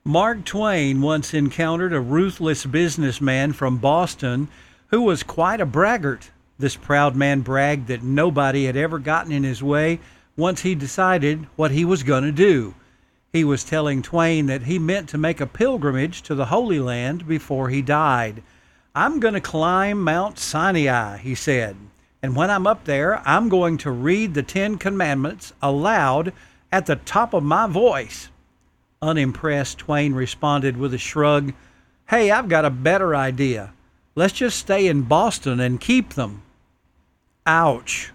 Mark Twain once encountered a ruthless businessman from Boston who was quite a braggart. This proud man bragged that nobody had ever gotten in his way once he decided what he was going to do. He was telling Twain that he meant to make a pilgrimage to the Holy Land before he died. "I'm going to climb Mount Sinai," he said, "and when I'm up there, I'm going to read the Ten Commandments aloud at the top of my voice." Unimpressed, Twain responded with a shrug, "Hey, I've got a better idea. Let's just stay in Boston and keep them." Ouch.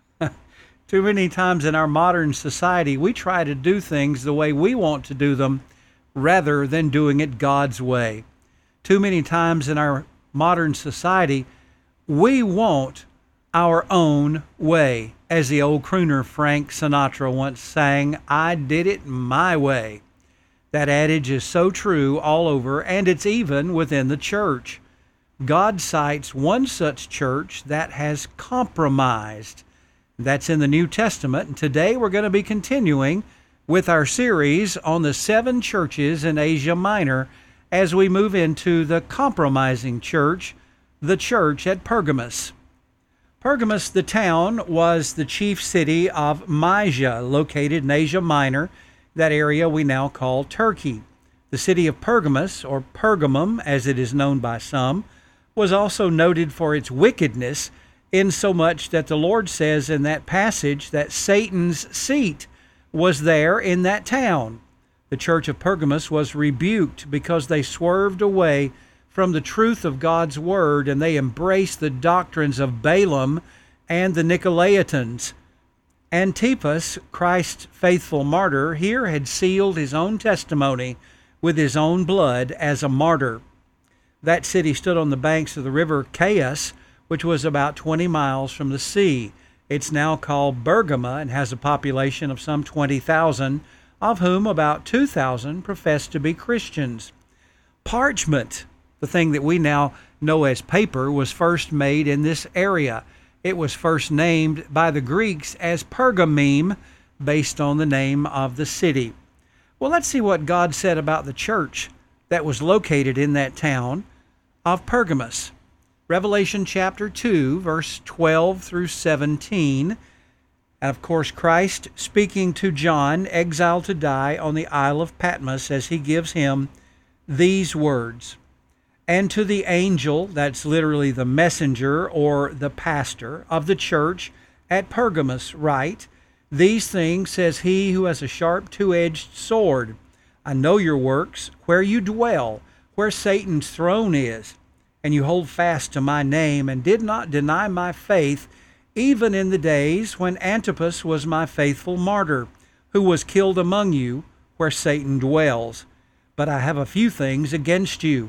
Too many times in our modern society, we try to do things the way we want to do them rather than doing it God's way. Too many times in our modern society, we want our own way. As the old crooner Frank Sinatra once sang, "I did it my way." That adage is so true all over, and it's even within the church. God cites one such church that has compromised. That's in the New Testament, and today we're going to be continuing with our series on the 7 churches in Asia Minor as we move into the compromising church, the church at Pergamos. Pergamos, the town, was the chief city of Mysia, located in Asia Minor, that area we now call Turkey. The city of Pergamos, or Pergamum as it is known by some, was also noted for its wickedness, insomuch that the Lord says in that passage that Satan's seat was there in that town. The church of Pergamos was rebuked because they swerved away from the truth of God's word, and they embraced the doctrines of Balaam and the Nicolaitans. Antipas, Christ's faithful martyr, here had sealed his own testimony with his own blood as a martyr. That city stood on the banks of the river Chios, which was about 20 miles from the sea. It's now called Bergama and has a population of some 20,000, of whom about 2,000 profess to be Christians. Parchment, the thing that we now know as paper, was first made in this area. It was first named by the Greeks as Pergameme, based on the name of the city. Well, let's see what God said about the church that was located in that town of Pergamos. Revelation chapter 2, verse 12 through 17. And of course, Christ speaking to John, exiled to die on the Isle of Patmos, as he gives him these words. "And to the angel," that's literally the messenger or the pastor of the church at Pergamos, write, "These things says he who has a sharp two-edged sword. I know your works, where you dwell, where Satan's throne is, and you hold fast to my name, and did not deny my faith, even in the days when Antipas was my faithful martyr, who was killed among you, where Satan dwells. But I have a few things against you,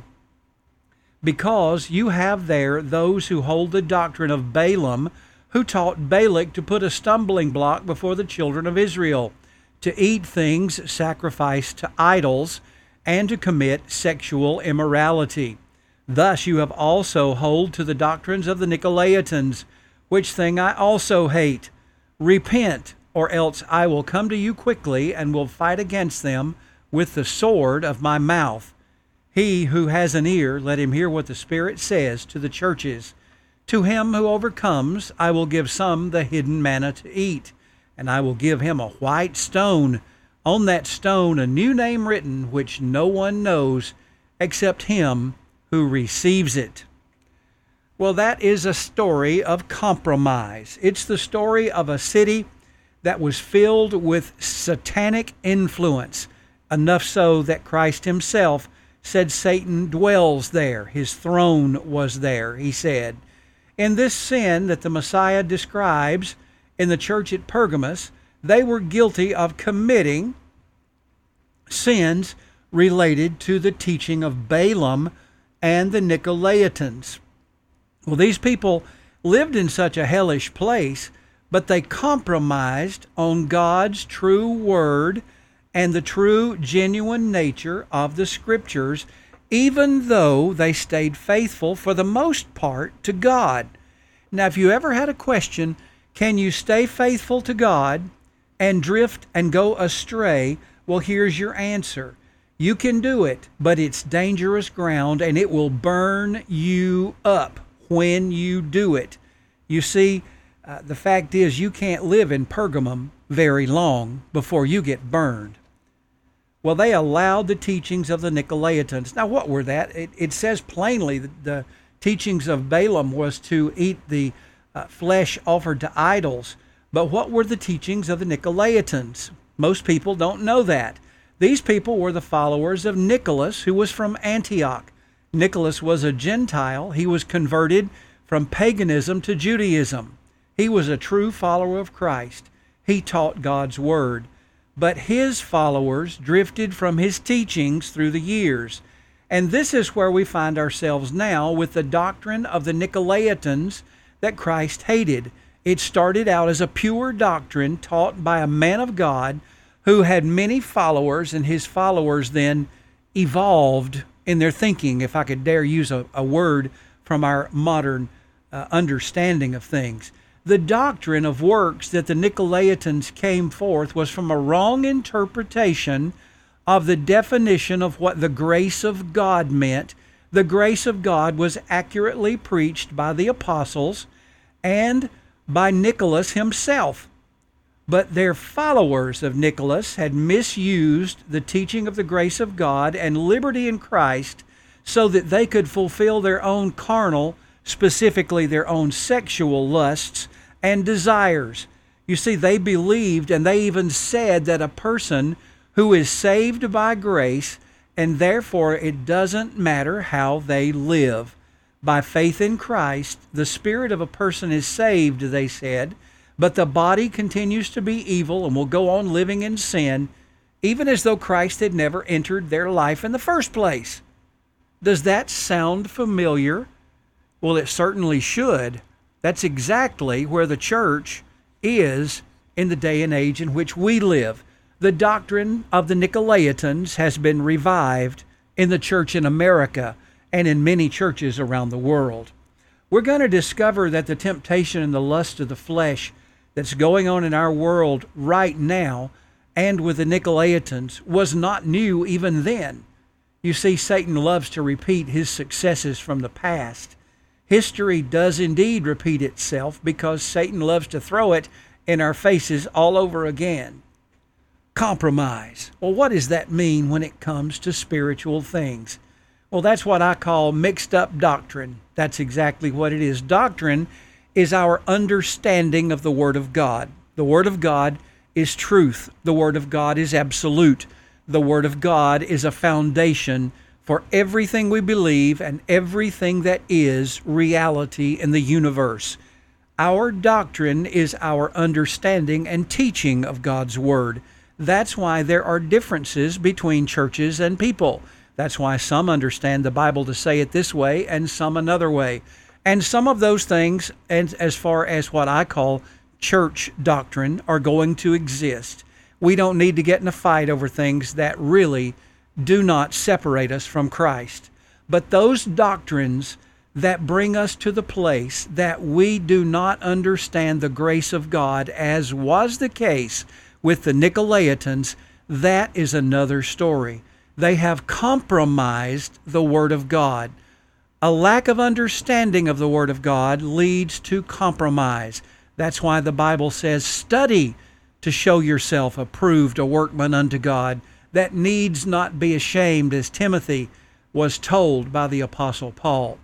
because you have there those who hold the doctrine of Balaam, who taught Balak to put a stumbling block before the children of Israel, to eat things sacrificed to idols, and to commit sexual immorality. Thus you have also hold to the doctrines of the Nicolaitans, which thing I also hate. Repent, or else I will come to you quickly, and will fight against them with the sword of my mouth. He who has an ear, let him hear what the Spirit says to the churches. To him who overcomes, I will give some the hidden manna to eat, and I will give him a white stone. On that stone a new name written, which no one knows except him who receives it." Well, that is a story of compromise. It's the story of a city that was filled with satanic influence, enough so that Christ himself said Satan dwells there. His throne was there, he said. In this sin that the Messiah describes in the church at Pergamos, they were guilty of committing sins related to the teaching of Balaam and the Nicolaitans. Well, these people lived in such a hellish place, but they compromised on God's true word and the true, genuine nature of the Scriptures, even though they stayed faithful for the most part to God. Now, if you ever had a question, can you stay faithful to God and drift and go astray? Well, here's your answer. You can do it, but it's dangerous ground and it will burn you up when you do it. You see, the fact is you can't live in Pergamum very long before you get burned. Well, they allowed the teachings of the Nicolaitans. Now, what were that? It says plainly that the teachings of Balaam was to eat the flesh offered to idols. But what were the teachings of the Nicolaitans? Most people don't know that. These people were the followers of Nicholas, who was from Antioch. Nicholas was a Gentile. He was converted from paganism to Judaism. He was a true follower of Christ. He taught God's word. But his followers drifted from his teachings through the years. And this is where we find ourselves now with the doctrine of the Nicolaitans that Christ hated. It started out as a pure doctrine taught by a man of God who had many followers, and his followers then evolved in their thinking, if I could dare use a word from our modern understanding of things. The doctrine of works that the Nicolaitans came forth was from a wrong interpretation of the definition of what the grace of God meant. The grace of God was accurately preached by the apostles and by Nicholas himself. But their followers of Nicholas had misused the teaching of the grace of God and liberty in Christ so that they could fulfill their own carnal, specifically their own sexual lusts and desires. You see, they believed, and they even said that a person who is saved by grace, and therefore it doesn't matter how they live. By faith in Christ, the spirit of a person is saved, they said, but the body continues to be evil and will go on living in sin, even as though Christ had never entered their life in the first place. Does that sound familiar? Well, it certainly should. That's exactly where the church is in the day and age in which we live. The doctrine of the Nicolaitans has been revived in the church in America and in many churches around the world. We're going to discover that the temptation and the lust of the flesh that's going on in our world right now and with the Nicolaitans was not new even then. You see, Satan loves to repeat his successes from the past. History does indeed repeat itself because Satan loves to throw it in our faces all over again. Compromise. Well, what does that mean when it comes to spiritual things? Well, that's what I call mixed up doctrine. That's exactly what it is. Doctrine is our understanding of the Word of God. The Word of God is truth. The Word of God is absolute. The Word of God is a foundation for everything we believe and everything that is reality in the universe. Our doctrine is our understanding and teaching of God's Word. That's why there are differences between churches and people. That's why some understand the Bible to say it this way and some another way. And some of those things, and as far as what I call church doctrine, are going to exist. We don't need to get in a fight over things that really do not separate us from Christ. But those doctrines that bring us to the place that we do not understand the grace of God, as was the case with the Nicolaitans, that is another story. They have compromised the Word of God. A lack of understanding of the Word of God leads to compromise. That's why the Bible says, study to show yourself approved, a workman unto God, that needs not be ashamed, as Timothy was told by the Apostle Paul.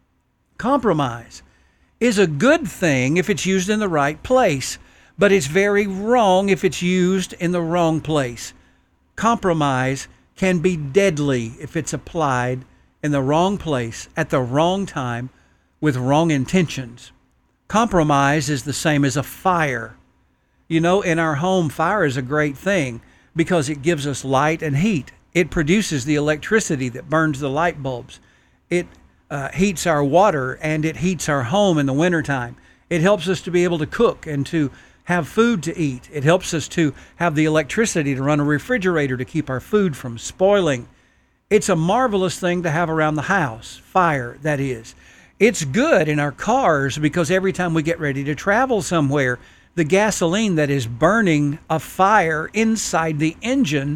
Compromise is a good thing if it's used in the right place, but it's very wrong if it's used in the wrong place. Compromise can be deadly if it's applied in the wrong place, at the wrong time, with wrong intentions. Compromise is the same as a fire. You know, in our home, fire is a great thing because it gives us light and heat. It produces the electricity that burns the light bulbs. It heats our water and it heats our home in the wintertime. It helps us to be able to cook and to have food to eat. It helps us to have the electricity to run a refrigerator to keep our food from spoiling. It's a marvelous thing to have around the house, fire, that is. It's good in our cars because every time we get ready to travel somewhere, the gasoline that is burning a fire inside the engine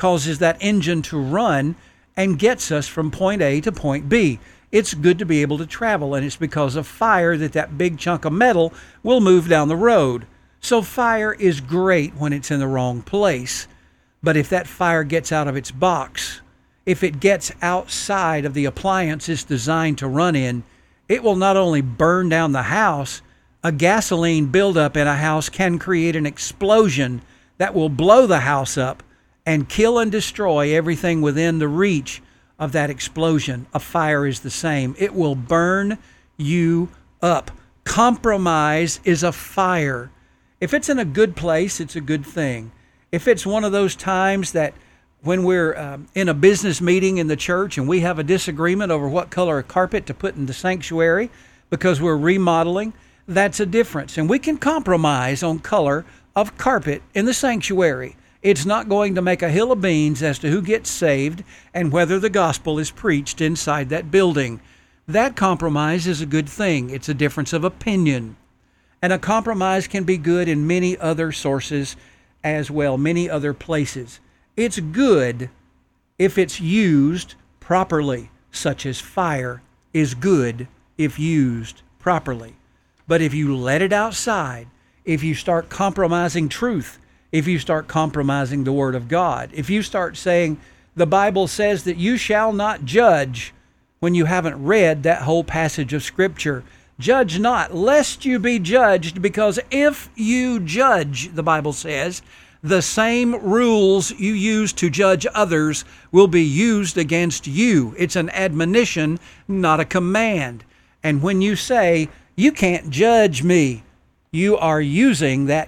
causes that engine to run and gets us from point A to point B. It's good to be able to travel, and it's because of fire that big chunk of metal will move down the road. So fire is great when it's in the wrong place. But if that fire gets out of its box, if it gets outside of the appliance it's designed to run in, it will not only burn down the house, a gasoline buildup in a house can create an explosion that will blow the house up and kill and destroy everything within the reach of that explosion. A fire is the same. It will burn you up. Compromise is a fire. If it's in a good place, it's a good thing. If it's one of those times that when we're in a business meeting in the church and we have a disagreement over what color of carpet to put in the sanctuary because we're remodeling, that's a difference. And we can compromise on color of carpet in the sanctuary. It's not going to make a hill of beans as to who gets saved and whether the gospel is preached inside that building. That compromise is a good thing. It's a difference of opinion. And a compromise can be good in many other sources as well, many other places. It's good if it's used properly, such as fire is good if used properly. But if you let it outside, if you start compromising truth, if you start compromising the Word of God, if you start saying the Bible says that you shall not judge when you haven't read that whole passage of Scripture, judge not, lest you be judged, because if you judge, the Bible says, the same rules you use to judge others will be used against you. It's an admonition, not a command. And when you say, you can't judge me, you are using that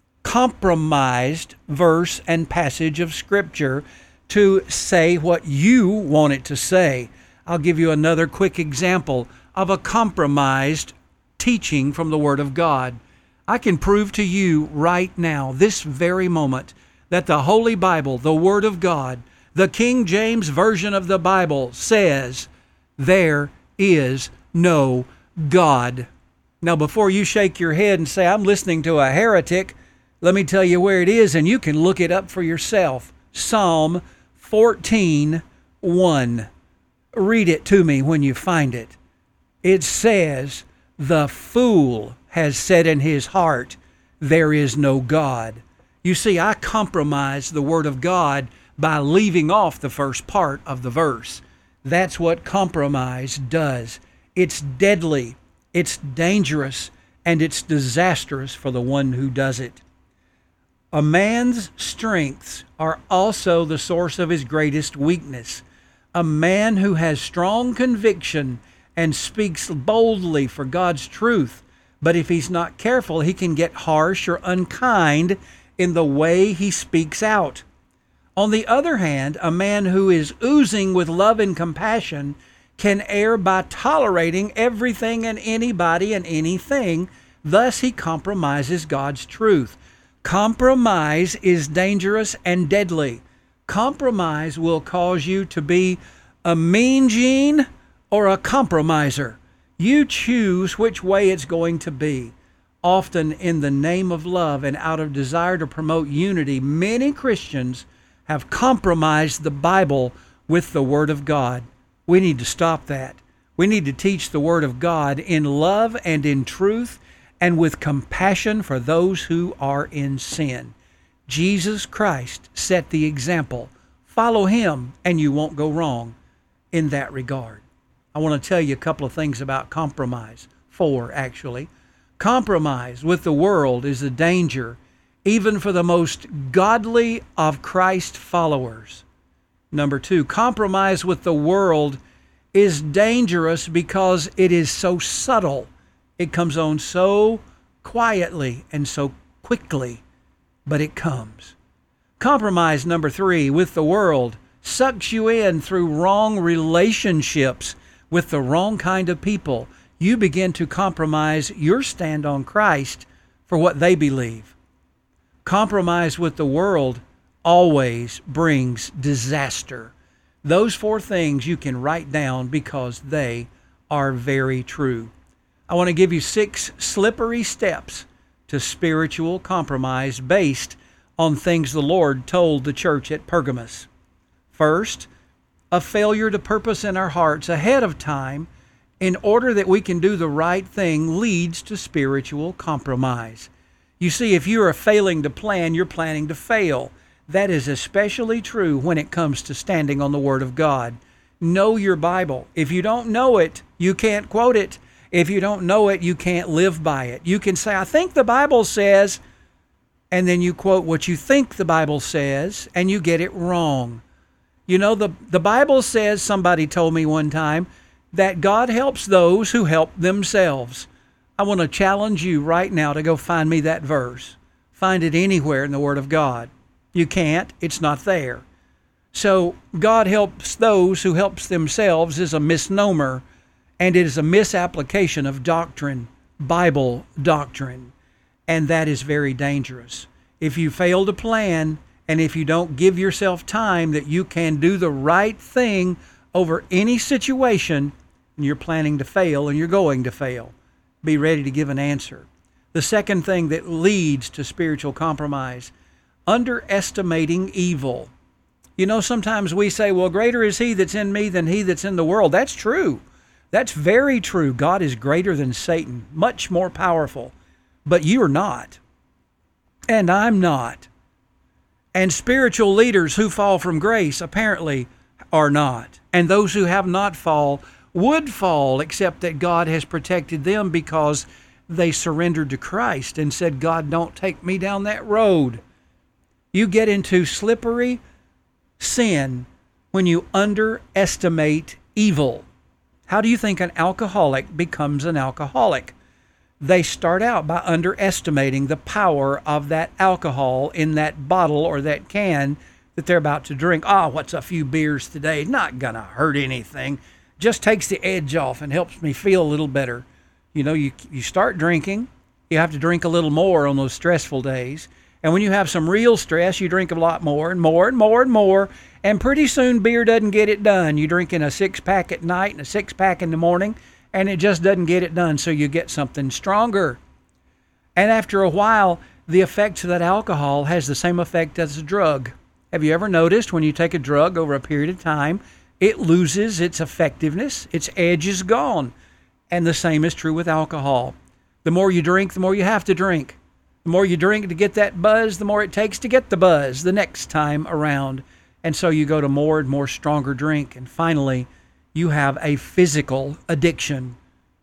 compromised verse and passage of Scripture to say what you want it to say. I'll give you another quick example of a compromised teaching from the Word of God. I can prove to you right now, this very moment, that the Holy Bible, the Word of God, the King James Version of the Bible says, there is no God. Now, before you shake your head and say, I'm listening to a heretic, let me tell you where it is, and you can look it up for yourself. Psalm 14:1. Read it to me when you find it. It says, the fool has said in his heart, there is no God. You see, I compromise the Word of God by leaving off the first part of the verse. That's what compromise does. It's deadly, it's dangerous, and it's disastrous for the one who does it. A man's strengths are also the source of his greatest weakness. A man who has strong conviction and speaks boldly for God's truth, but if he's not careful, he can get harsh or unkind in the way he speaks out. On the other hand, a man who is oozing with love and compassion can err by tolerating everything and anybody and anything. Thus, he compromises God's truth. Compromise is dangerous and deadly. Compromise will cause you to be a mean gene or a compromiser. You choose which way it's going to be. Often in the name of love and out of desire to promote unity, many Christians have compromised the Bible with the Word of God. We need to stop that. We need to teach the Word of God in love and in truth and with compassion for those who are in sin. Jesus Christ set the example. Follow Him and you won't go wrong in that regard. I want to tell you a couple of things about compromise. 4, actually. Compromise with the world is a danger, even for the most godly of Christ followers. Number 2, compromise with the world is dangerous because it is so subtle. It comes on so quietly and so quickly, but it comes. Compromise, number 3, with the world sucks you in through wrong relationships with the wrong kind of people. You begin to compromise your stand on Christ for what they believe. Compromise with the world always brings disaster. Those 4 things you can write down because they are very true. I want to give you 6 slippery steps to spiritual compromise based on things the Lord told the church at Pergamos. First, a failure to purpose in our hearts ahead of time in order that we can do the right thing leads to spiritual compromise. You see, if you are failing to plan, you're planning to fail. That is especially true when it comes to standing on the Word of God. Know your Bible. If you don't know it, you can't quote it. If you don't know it, you can't live by it. You can say, I think the Bible says, and then you quote what you think the Bible says, and you get it wrong. You know, the Bible says, somebody told me one time, that God helps those who help themselves. I want to challenge you right now to go find me that verse. Find it anywhere in the Word of God. You can't. It's not there. So God helps those who helps themselves is a misnomer, and it is a misapplication of doctrine, Bible doctrine, and that is very dangerous. If you fail to plan, and if you don't give yourself time that you can do the right thing over any situation, you're planning to fail and you're going to fail. Be ready to give an answer. The second thing that leads to spiritual compromise, underestimating evil. You know, sometimes we say, well, greater is he that's in me than he that's in the world. That's true. That's very true. God is greater than Satan, much more powerful. But you are not. And I'm not. And spiritual leaders who fall from grace apparently are not. And those who have not would fall, except that God has protected them because they surrendered to Christ and said, God, don't take me down that road. You get into slippery sin when you underestimate evil. How do you think an alcoholic becomes an alcoholic? They start out by underestimating the power of that alcohol in that bottle or that can that they're about to drink. What's a few beers today? Not gonna hurt anything. Just takes the edge off and helps me feel a little better. You know, you start drinking, you have to drink a little more on those stressful days. And when you have some real stress, you drink a lot more and more and more and more. And pretty soon beer doesn't get it done. You're drinking a 6-pack at night and a 6-pack in the morning, and it just doesn't get it done. So you get something stronger. And after a while, the effects of that alcohol has the same effect as a drug. Have you ever noticed when you take a drug over a period of time, it loses its effectiveness, its edge is gone. And the same is true with alcohol. The more you drink, the more you have to drink. The more you drink to get that buzz, the more it takes to get the buzz the next time around. And so you go to more and more stronger drink. And finally, you have a physical addiction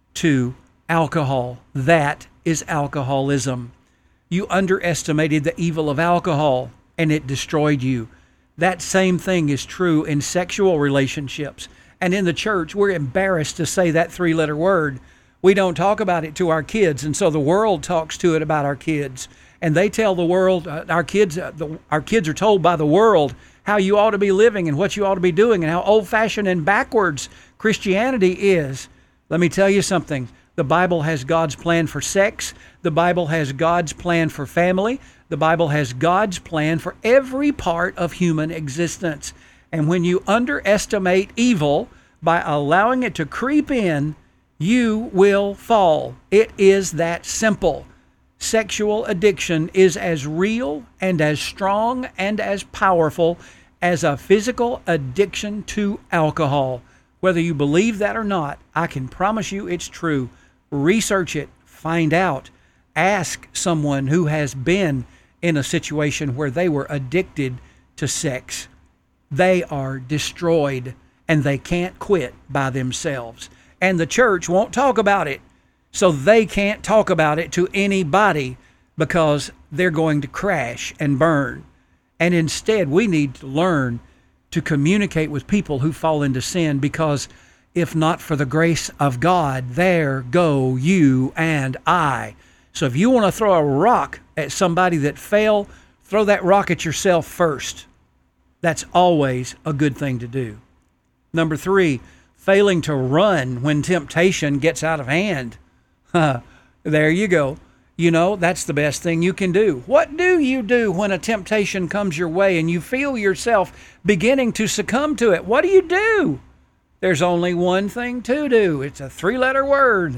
to alcohol. That is alcoholism. You underestimated the evil of alcohol, and it destroyed you. That same thing is true in sexual relationships. And in the church, we're embarrassed to say that 3-letter word. We don't talk about it to our kids, and so the world talks to it about our kids. And they tell the world, our kids are told by the world how you ought to be living and what you ought to be doing and how old-fashioned and backwards Christianity is. Let me tell you something. The Bible has God's plan for sex. The Bible has God's plan for family. The Bible has God's plan for every part of human existence. And when you underestimate evil by allowing it to creep in, you will fall. It is that simple. Sexual addiction is as real and as strong and as powerful as a physical addiction to alcohol. Whether you believe that or not, I can promise you it's true. Research it. Find out. Ask someone who has been in a situation where they were addicted to sex. They are destroyed and they can't quit by themselves. And the church won't talk about it. So they can't talk about it to anybody because they're going to crash and burn. And instead, we need to learn to communicate with people who fall into sin, because if not for the grace of God, there go you and I. So if you want to throw a rock at somebody that fell, throw that rock at yourself first. That's always a good thing to do. Number 3, failing to run when temptation gets out of hand. There you go. You know, that's the best thing you can do. What do you do when a temptation comes your way and you feel yourself beginning to succumb to it? What do you do? There's only one thing to do. It's a 3-letter word.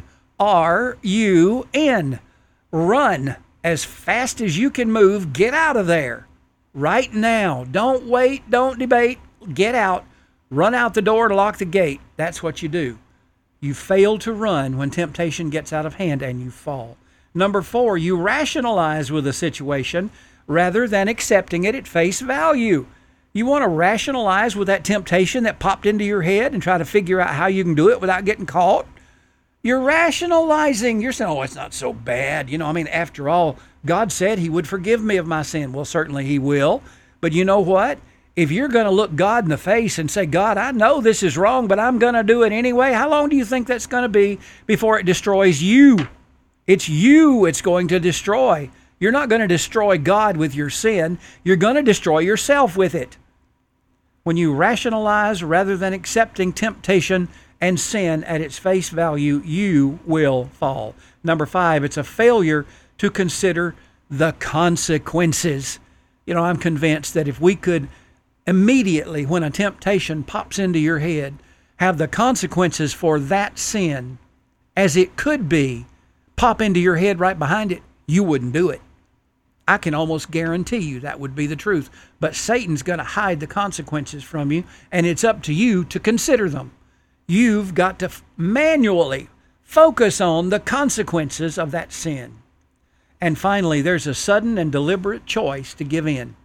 R-U-N. Run as fast as you can move. Get out of there. right now. Don't wait. Don't debate. Get out. Run out the door and lock the gate. That's what you do. You fail to run when temptation gets out of hand and you fall. Number 4, you rationalize with a situation rather than accepting it at face value. You want to rationalize with that temptation that popped into your head and try to figure out how you can do it without getting caught. You're rationalizing. You're saying, oh, it's not so bad. After all, God said he would forgive me of my sin. Well, certainly he will. But you know what? If you're going to look God in the face and say, God, I know this is wrong, but I'm going to do it anyway, how long do you think that's going to be before it destroys you? It's you it's going to destroy. You're not going to destroy God with your sin. You're going to destroy yourself with it. When you rationalize rather than accepting temptation and sin at its face value, you will fall. Number 5, it's a failure to consider the consequences. I'm convinced that if we could immediately, when a temptation pops into your head, have the consequences for that sin as it could be pop into your head right behind it, you wouldn't do it. I can almost guarantee you that would be the truth. But Satan's going to hide the consequences from you, and it's up to you to consider them. You've got to manually focus on the consequences of that sin. And finally, there's a sudden and deliberate choice to give in.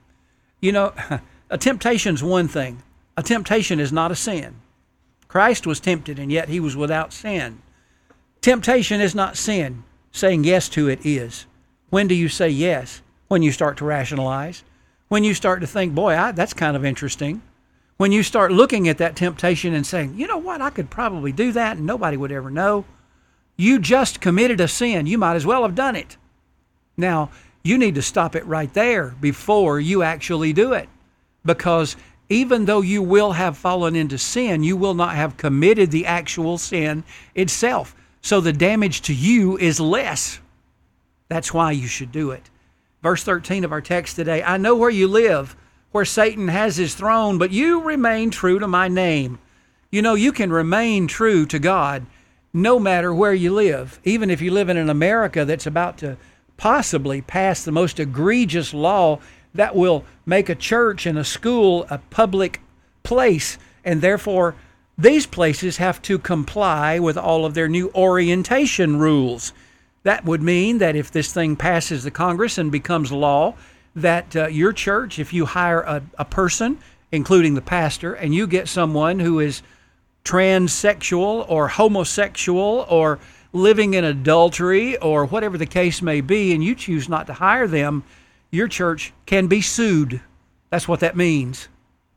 A temptation's one thing. A temptation is not a sin. Christ was tempted, and yet he was without sin. Temptation is not sin. Saying yes to it is. When do you say yes? When you start to rationalize. When you start to think, boy, that's kind of interesting. When you start looking at that temptation and saying, you know what, I could probably do that and nobody would ever know. You just committed a sin. You might as well have done it. Now, you need to stop it right there before you actually do it. Because even though you will have fallen into sin, you will not have committed the actual sin itself. So the damage to you is less. That's why you should do it. Verse 13 of our text today, I know where you live, where Satan has his throne, but you remain true to my name. You can remain true to God no matter where you live. Even if you live in an America that's about to possibly pass the most egregious law that will make a church and a school a public place, and therefore these places have to comply with all of their new orientation rules. That would mean that if this thing passes the Congress and becomes law, that your church, if you hire a person, including the pastor, and you get someone who is transsexual or homosexual or living in adultery or whatever the case may be, and you choose not to hire them, your church can be sued. That's what that means.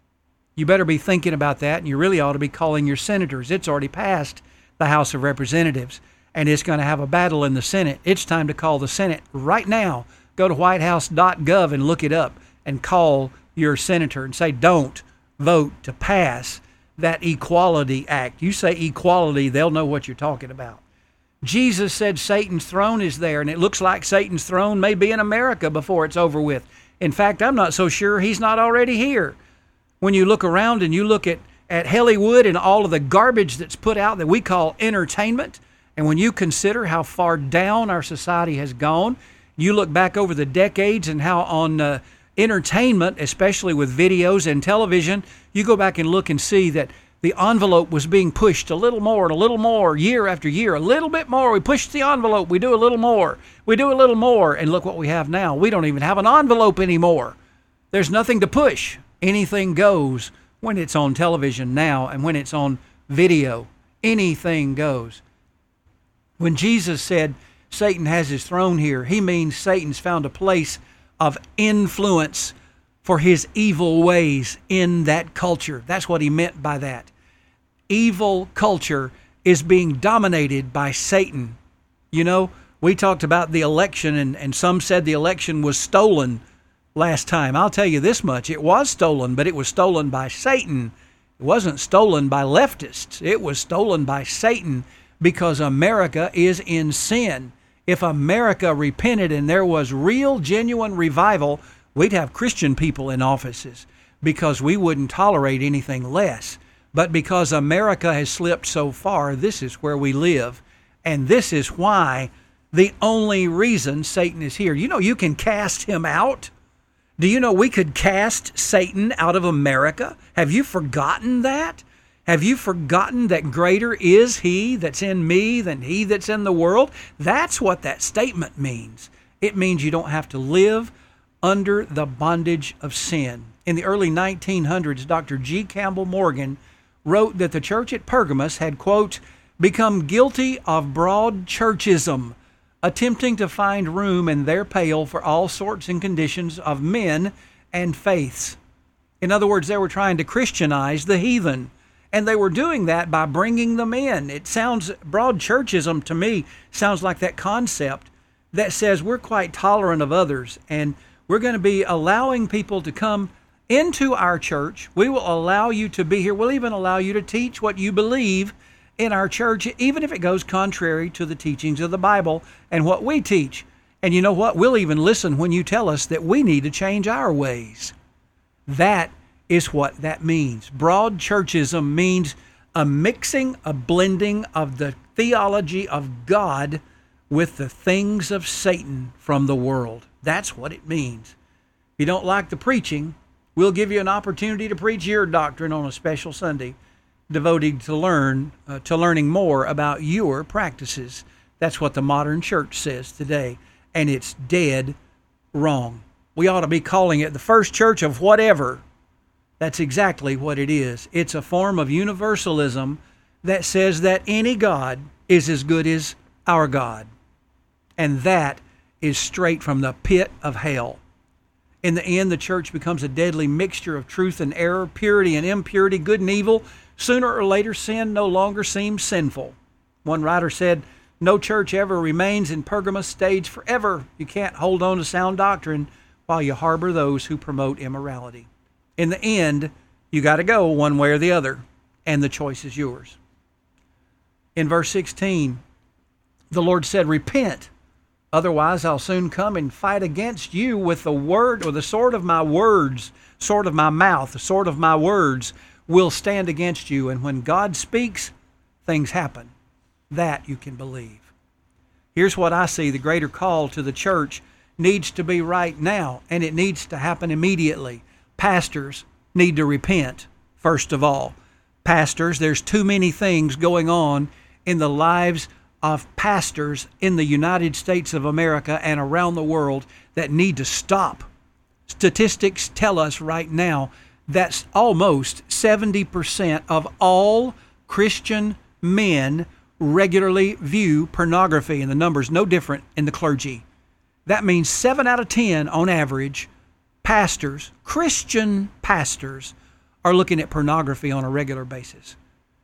You better be thinking about that, and you really ought to be calling your senators. It's already passed the House of Representatives, and it's going to have a battle in the Senate. It's time to call the Senate right now. Go to whitehouse.gov and look it up and call your senator and say, don't vote to pass that Equality Act. You say equality, they'll know what you're talking about. Jesus said Satan's throne is there, and it looks like Satan's throne may be in America before it's over with. In fact, I'm not so sure he's not already here. When you look around and you look at Hollywood and all of the garbage that's put out that we call entertainment, and when you consider how far down our society has gone, you look back over the decades and how on entertainment, especially with videos and television, you go back and look and see that the envelope was being pushed a little more and a little more year after year, a little bit more. We push the envelope. We do a little more. We do a little more. And look what we have now. We don't even have an envelope anymore. There's nothing to push. Anything goes when it's on television now and when it's on video. Anything goes. When Jesus said Satan has his throne here, he means Satan's found a place of influence for his evil ways in that culture. That's what he meant by that. Evil culture is being dominated by Satan. We talked about the election, and some said the election was stolen last time. I'll tell you this much. It was stolen, but it was stolen by Satan. It wasn't stolen by leftists. It was stolen by Satan because America is in sin. If America repented and there was real, genuine revival, we'd have Christian people in offices because we wouldn't tolerate anything less. But because America has slipped so far, this is where we live. And this is why the only reason Satan is here. You can cast him out. Do you know we could cast Satan out of America? Have you forgotten that? Have you forgotten that greater is he that's in me than he that's in the world? That's what that statement means. It means you don't have to live under the bondage of sin. In the early 1900s, Dr. G. Campbell Morgan wrote that the church at Pergamos had, quote, become guilty of broad churchism, attempting to find room in their pale for all sorts and conditions of men and faiths. In other words, they were trying to Christianize the heathen, and they were doing that by bringing them in. It sounds, broad churchism to me sounds like that concept that says we're quite tolerant of others, and we're going to be allowing people to come into our church. We will allow you to be here. We'll even allow you to teach what you believe in our church, even if it goes contrary to the teachings of the Bible and what we teach. And you know what? We'll even listen when you tell us that we need to change our ways. That is what that means. Broad churchism means a mixing, a blending of the theology of God with the things of Satan from the world. That's what it means. If you don't like the preaching, we'll give you an opportunity to preach your doctrine on a special Sunday devoted to learning more about your practices. That's what the modern church says today, and it's dead wrong. We ought to be calling it the first church of whatever. That's exactly what it is. It's a form of universalism that says that any God is as good as our God, and that is straight from the pit of hell. In the end, the church becomes a deadly mixture of truth and error, purity and impurity, good and evil. Sooner or later, sin no longer seems sinful. One writer said, no church ever remains in Pergamos stage forever. You can't hold on to sound doctrine while you harbor those who promote immorality. In the end, you got to go one way or the other, and the choice is yours. In verse 16, the Lord said, repent, otherwise I'll soon come and fight against you with the word or the sword of my words, sword of my mouth, the sword of my words will stand against you. And when God speaks, things happen. That you can believe. Here's what I see. The greater call to the church needs to be right now, and it needs to happen immediately. Pastors need to repent, first of all. Pastors, there's too many things going on in the lives of pastors in the United States of America and around the world that need to stop. Statistics tell us right now that almost 70% of all Christian men regularly view pornography, and the number's no different in the clergy. That means 7 out of 10 on average pastors, Christian pastors, are looking at pornography on a regular basis.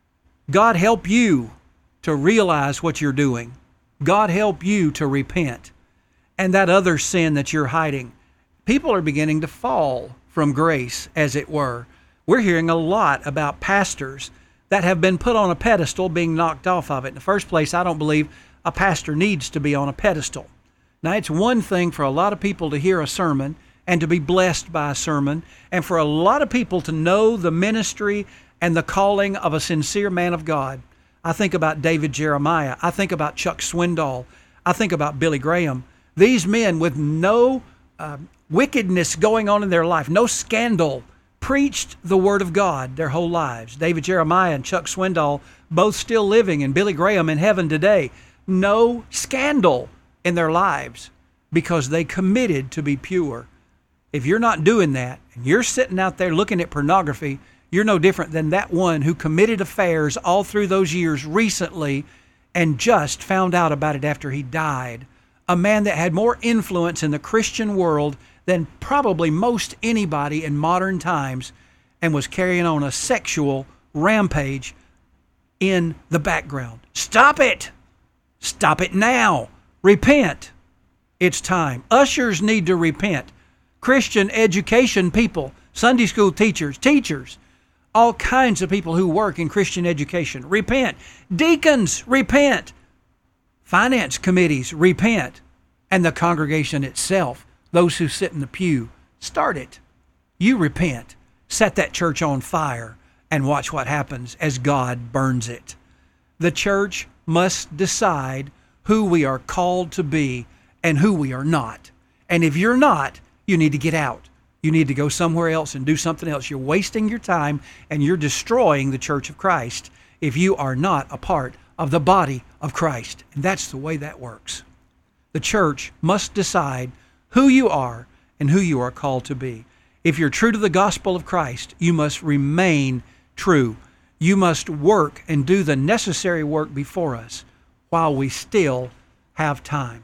God help you to realize what you're doing. God help you to repent. And that other sin that you're hiding. People are beginning to fall from grace, as it were. We're hearing a lot about pastors that have been put on a pedestal being knocked off of it. In the first place, I don't believe a pastor needs to be on a pedestal. Now, it's one thing for a lot of people to hear a sermon and to be blessed by a sermon, and for a lot of people to know the ministry and the calling of a sincere man of God. I think about David Jeremiah. I think about Chuck Swindoll. I think about Billy Graham. These men with no wickedness going on in their life, no scandal, preached the Word of God their whole lives. David Jeremiah and Chuck Swindoll both still living, and Billy Graham in heaven today. No scandal in their lives because they committed to be pure. If you're not doing that, and you're sitting out there looking at pornography, you're no different than that one who committed affairs all through those years recently and just found out about it after he died. A man that had more influence in the Christian world than probably most anybody in modern times, and was carrying on a sexual rampage in the background. Stop it! Stop it now! Repent! It's time. Ushers need to repent. Christian education people, Sunday school teachers, all kinds of people who work in Christian education, repent. Deacons, repent. Finance committees, repent. And the congregation itself, those who sit in the pew, start it. You repent. Set that church on fire and watch what happens as God burns it. The church must decide who we are called to be and who we are not. And if you're not, you need to get out. You need to go somewhere else and do something else. You're wasting your time and you're destroying the church of Christ if you are not a part of the body of Christ. And that's the way that works. The church must decide who you are and who you are called to be. If you're true to the gospel of Christ, you must remain true. You must work and do the necessary work before us while we still have time.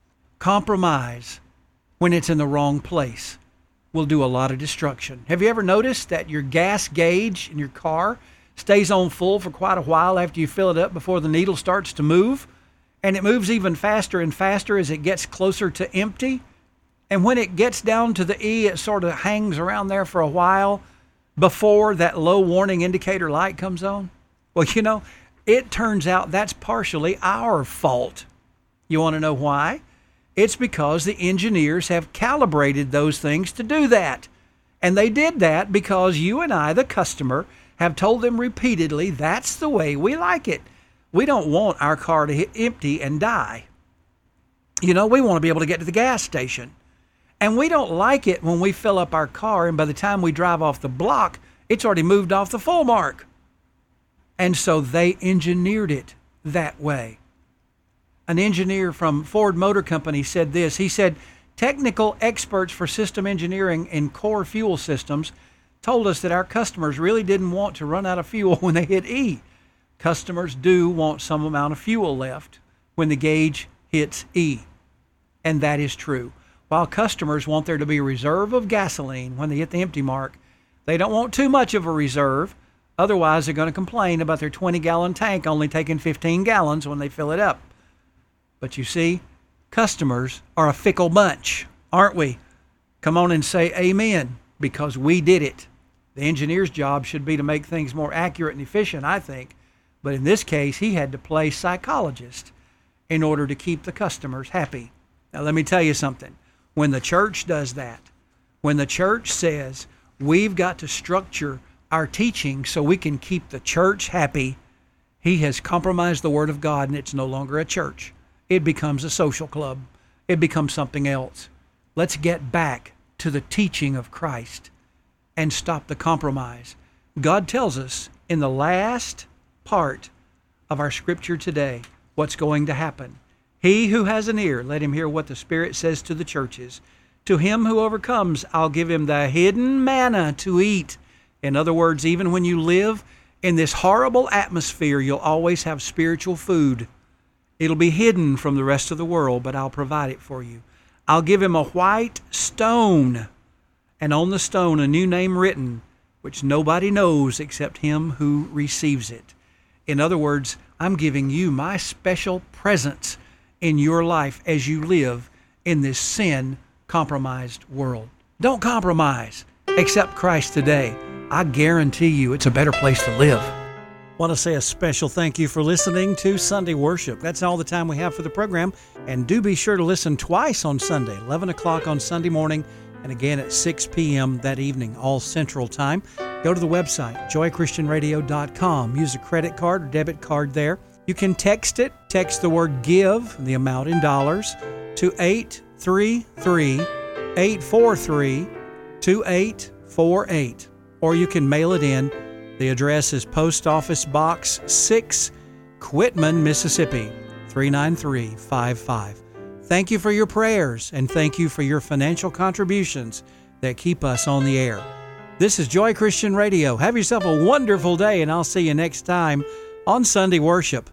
Compromise when it's in the wrong place will do a lot of destruction. Have you ever noticed that your gas gauge in your car stays on full for quite a while after you fill it up before the needle starts to move? And it moves even faster and faster as it gets closer to empty. And when it gets down to the E, it sort of hangs around there for a while before that low warning indicator light comes on. Well, it turns out that's partially our fault. You want to know why? It's because the engineers have calibrated those things to do that. And they did that because you and I, the customer, have told them repeatedly that's the way we like it. We don't want our car to hit empty and die. We want to be able to get to the gas station. And we don't like it when we fill up our car and by the time we drive off the block, it's already moved off the full mark. And so they engineered it that way. An engineer from Ford Motor Company said this. He said, technical experts for system engineering in core fuel systems told us that our customers really didn't want to run out of fuel when they hit E. Customers do want some amount of fuel left when the gauge hits E. And that is true. While customers want there to be a reserve of gasoline when they hit the empty mark, they don't want too much of a reserve. Otherwise, they're going to complain about their 20-gallon tank only taking 15 gallons when they fill it up. But you see, customers are a fickle bunch, aren't we? Come on and say amen, because we did it. The engineer's job should be to make things more accurate and efficient, I think. But in this case, he had to play psychologist in order to keep the customers happy. Now, let me tell you something. When the church does that, when the church says we've got to structure our teaching so we can keep the church happy, he has compromised the Word of God, and it's no longer a church. It becomes a social club. It becomes something else. Let's get back to the teaching of Christ and stop the compromise. God tells us in the last part of our scripture today what's going to happen. He who has an ear, let him hear what the Spirit says to the churches. To him who overcomes, I'll give him the hidden manna to eat. In other words, even when you live in this horrible atmosphere, you'll always have spiritual food. It'll be hidden from the rest of the world, but I'll provide it for you. I'll give him a white stone, and on the stone a new name written, which nobody knows except him who receives it. In other words, I'm giving you my special presence in your life as you live in this sin-compromised world. Don't compromise. Accept Christ today. I guarantee you it's a better place to live. Want to say a special thank you for listening to Sunday Worship. That's all the time we have for the program. And do be sure to listen twice on Sunday, 11 o'clock on Sunday morning, and again at 6 p.m. that evening, all Central Time. Go to the website, joychristianradio.com. Use a credit card or debit card there. You can text it. Text the word GIVE, the amount in dollars, to 833-843-2848. Or you can mail it in. The address is Post Office Box 6, Quitman, Mississippi, 39355. Thank you for your prayers, and thank you for your financial contributions that keep us on the air. This is Joy Christian Radio. Have yourself a wonderful day, and I'll see you next time on Sunday Worship.